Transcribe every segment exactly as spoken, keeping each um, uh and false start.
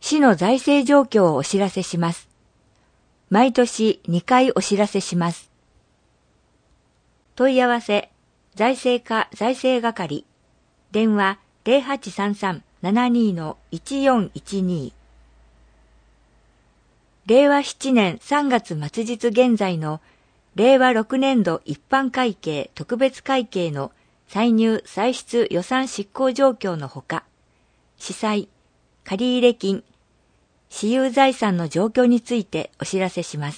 市の財政状況をお知らせします。毎年にかいお知らせします。問い合わせ、財政課財政係、電話 ゼロはちさんさん ななに いちよんいちに。れいわななねんさんがつ末日現在のれいわろくねんど一般会計特別会計の歳入歳出予算執行状況のほか、司債、借入金、私有財産の状況についてお知らせします。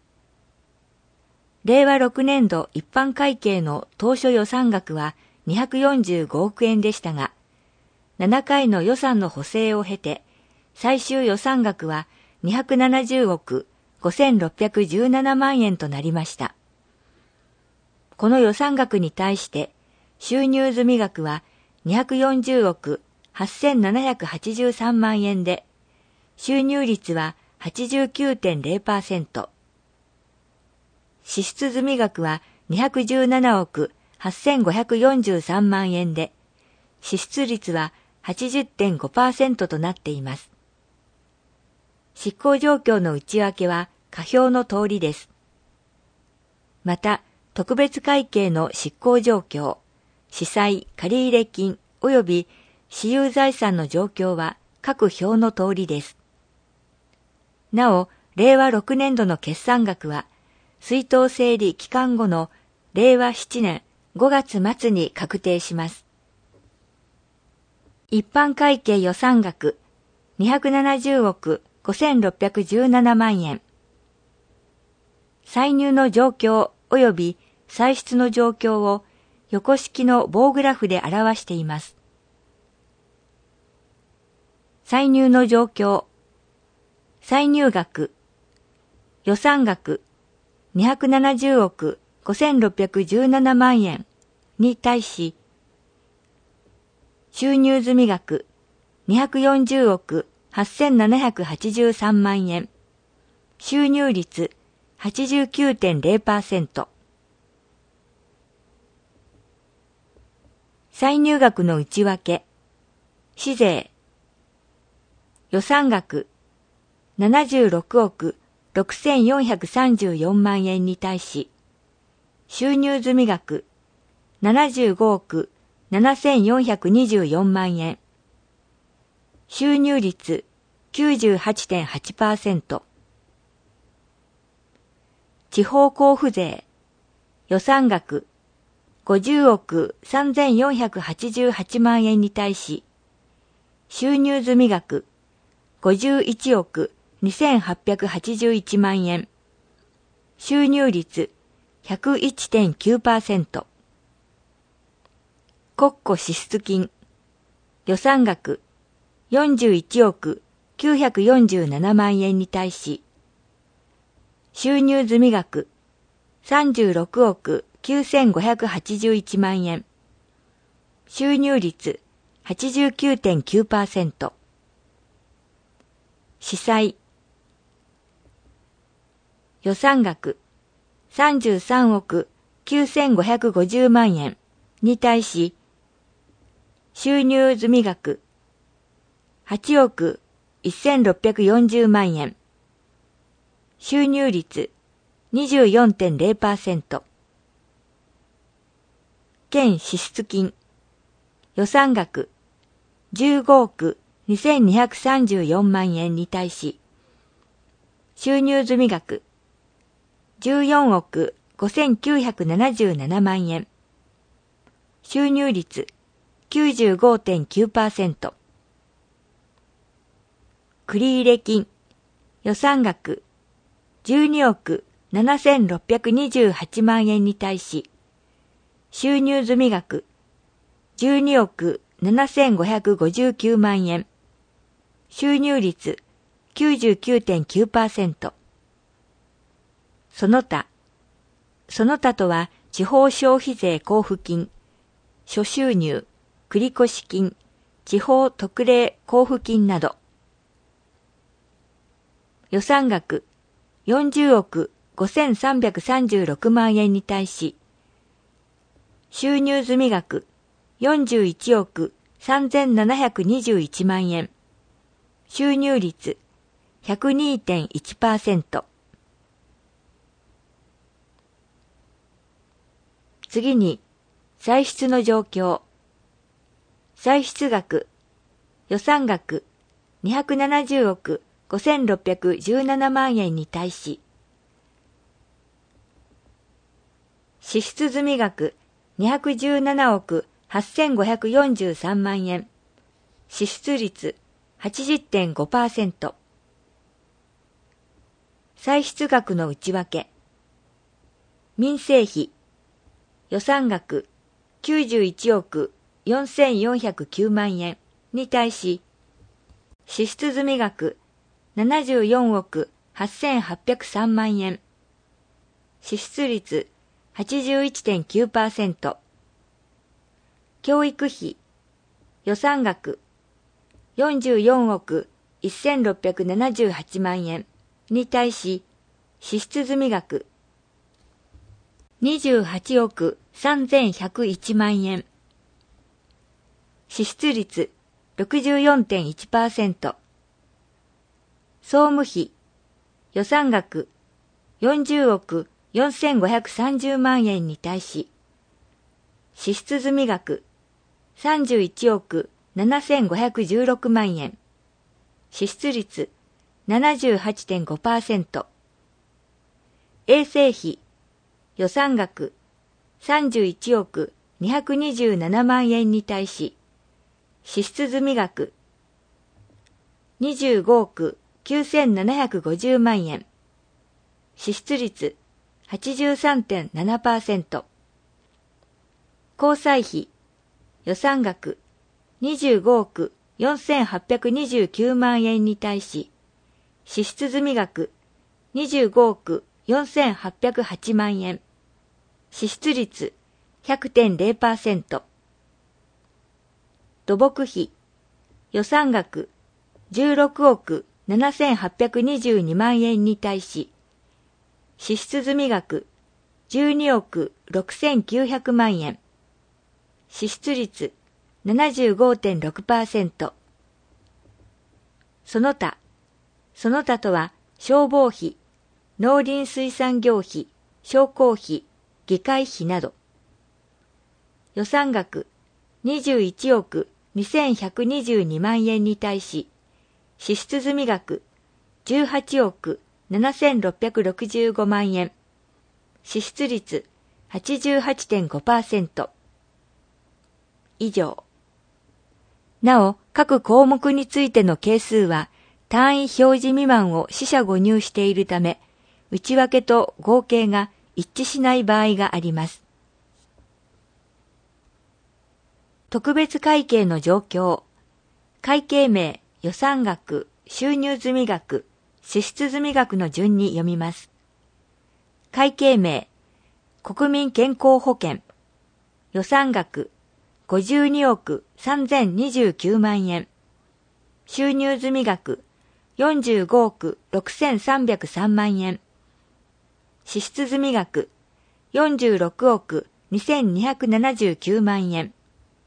れいわろくねんど一般会計の当初予算額はにひゃくよんじゅうごおくえんでしたが、ななかいの予算の補正を経て、最終予算額はにひゃくななじゅうおくごせんろっぴゃくじゅうななまんえんとなりました。この予算額に対して収入済額はにひゃくよんじゅうおくはっせんななひゃくはちじゅうさんまんえんで、収入率は はちじゅうきゅうてんゼロパーセント。支出済額はにひゃくじゅうななおくはっせんごひゃくよんじゅうさんまんえんで、支出率は はちじゅってんごパーセント となっています。執行状況の内訳は下表の通りです。また、特別会計の執行状況、司債、借入金及び私有財産の状況は各表の通りです。なお、れいわろくねんどの決算額は、出納整理期間後のれいわななねんごがつ末に確定します。一般会計予算額にひゃくななじゅうおくごせんろっぴゃくじゅうななまんえん。歳入の状況及び歳出の状況を横式の棒グラフで表しています。歳入の状況。歳入額。予算額にひゃくななじゅうおくごせんろっぴゃくじゅうななまんえんに対し、収入済額にひゃくよんじゅうおくはっせんななひゃくはちじゅうさんまんえん、収入率 はちじゅうきゅうてんゼロパーセント。歳入額の内訳、市税、予算額ななじゅうろくおくろくせんよんひゃくさんじゅうよんまんえんに対し、収入済額ななじゅうごおくななせんよんひゃくにじゅうよんまんえん、収入率 きゅうじゅうはちてんはちパーセント。地方交付税、予算額ごじゅうおくさんぜんよんひゃくはちじゅうはちまんえんに対し、収入済額ごじゅういちおくにせんはっぴゃくはちじゅういちまんえん、収入率 ひゃくいちてんきゅうパーセント。国庫支出金、予算額よんじゅういちおくきゅうひゃくよんじゅうななまんえんに対し、収入済額さんじゅうろくおくきゅうせんごひゃくはちじゅういちまんえん、収入率 はちじゅうきゅうてんきゅうパーセント。司債、予算額さんじゅうさんおくきゅうせんごひゃくごじゅうまんえんに対し、収入済額はちおくせんろっぴゃくよんじゅうまんえん、収入率 にじゅうよんてんゼロパーセント。県支出金、予算額じゅうごおくにせんにひゃくさんじゅうよんまんえんに対し、収入済額じゅうよんおくごせんきゅうひゃくななじゅうななまんえん、収入率 きゅうじゅうごてんきゅうパーセント。繰入金、予算額じゅうにおくななせんろっぴゃくにじゅうはちまんえんに対し、収入済額じゅうにおくななせんごひゃくごじゅうきゅうまんえん、収入率 きゅうじゅうきゅうてんきゅうパーセント。その他、その他とは地方消費税交付金、諸収入、繰越金、地方特例交付金など。予算額よんじゅうおくごせんさんびゃくさんじゅうろくまんえんに対し、収入済額よんじゅういちおくさんぜんななひゃくにじゅういちまんえん、 収入率 ひゃくにてんいちパーセント。次に、歳出の状況。歳出額、予算額にひゃくななじゅうおくごせんろっぴゃくじゅうななまんえんに対し、支出済額にひゃくじゅうななおくはっせんごひゃくよんじゅうさんまんえん、支出率 はちじゅってんごパーセント。歳出額の内訳。民生費、予算額きゅうじゅういちおくよんせんよんひゃくきゅうまんえんに対し、支出済額ななじゅうよんおくはっせんはっぴゃくさんまんえん、支出率 はちじゅういちてんきゅうパーセント。教育費、予算額よんじゅうよんおくせんろっぴゃくななじゅうはちまんえんに対し、支出済額にじゅうはちおくさんぜんひゃくいちまんえん、支出率 ろくじゅうよんてんいちパーセント。総務費、予算額よんじゅうおくよんせんごひゃくさんじゅうまんえんに対し、支出済額さんじゅういちおくななせんごひゃくじゅうろくまんえん、支出率 ななじゅうはちてんごパーセント。衛生費、予算額さんじゅういちおくにひゃくにじゅうななまんえんに対し、支出済額にじゅうごおくきゅうせんななひゃくごじゅうまんえん、支出率 はちじゅうさんてんななパーセント。交際費、予算額にじゅうごおくよんせんはっぴゃくにじゅうきゅうまんえんに対し、支出済額にじゅうごおくよんせんはっぴゃくはちまんえん、支出率 ひゃくてんれいパーセント。土木費、予算額じゅうろくおくななせんはっぴゃくにじゅうにまんえんに対し、支出済額じゅうにおくろくせんきゅうひゃくまんえん、支出率 ななじゅうごてんろくパーセント。その他、その他とは消防費、農林水産業費、商工費、議会費など。予算額にじゅういちおくにせんひゃくにじゅうにまんえんに対し、支出済額じゅうはちおくななせんろっぴゃくろくじゅうごまんえん、支出率 はちじゅうはちてんごパーセント。以上。なお、各項目についての係数は単位表示未満を四捨五入しているため、内訳と合計が一致しない場合があります。特別会計の状況。会計名、予算額、収入済額、支出済額の順に読みます。会計名、国民健康保険。予算額、ごじゅうにおくさんぜんにじゅうきゅうまんえん。収入済額、よんじゅうごおくろくせんさんびゃくさんまんえん。支出済額、よんじゅうろくおくにせんにひゃくななじゅうきゅうまんえん。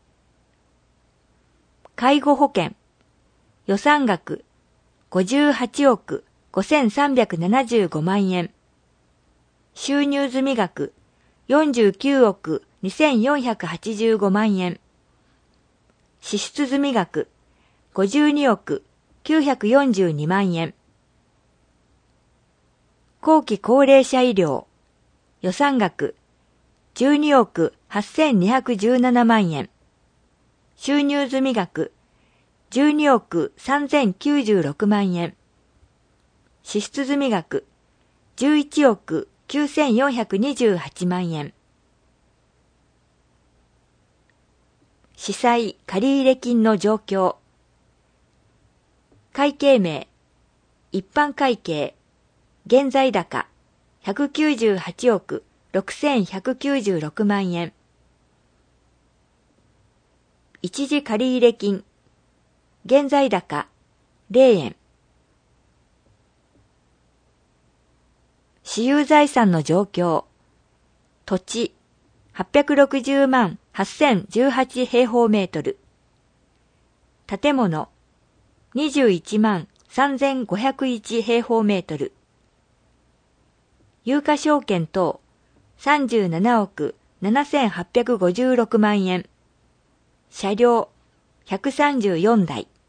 介護保険、予算額、ごじゅうはちおくごせんさんびゃくななじゅうごまんえん。収入済額、よんじゅうきゅうおくにせんよんひゃくはちじゅうごまんえん。支出済額、ごじゅうにおくきゅうひゃくよんじゅうにまんえん。後期高齢者医療、予算額、じゅうにおくはっせんにひゃくじゅうななまんえん。収入済額、じゅうにおくさんぜんきゅうじゅうろくまんえん。支出済額、じゅういちおくきゅうせんよんひゃくにじゅうはちまんえん。司債借入金の状況。会計名、一般会計、現在高、ひゃくきゅうじゅうはちおくろくせんひゃくきゅうじゅうろくまんえん。一時借入金、現在高、れいえん。私有財産の状況。土地、はっぴゃくろくじゅうまんはっせんじゅうはち平方メートル。建物、 にじゅういちまんさんぜんごひゃくいち平方メートル。有価証券等さんじゅうななおくななせんはっぴゃくごじゅうろくまんえん。車両ひゃくさんじゅうよんだい。